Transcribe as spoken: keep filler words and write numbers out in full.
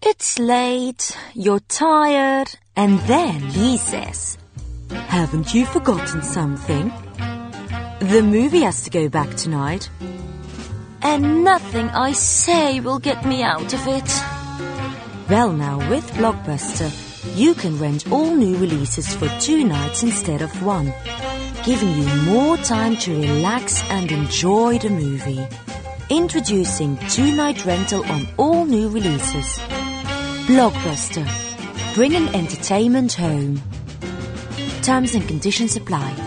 It's late, you're tired, and then he says, "Haven't you forgotten something? The movie has to go back tonight." And nothing I say will get me out of it. Well, now with Blockbuster, you can rent all new releases for two nights instead of one, giving you more time to relax and enjoy the movie. Introducing two-night rental on all new releases. Blockbuster, bringing entertainment home. Terms and conditions apply.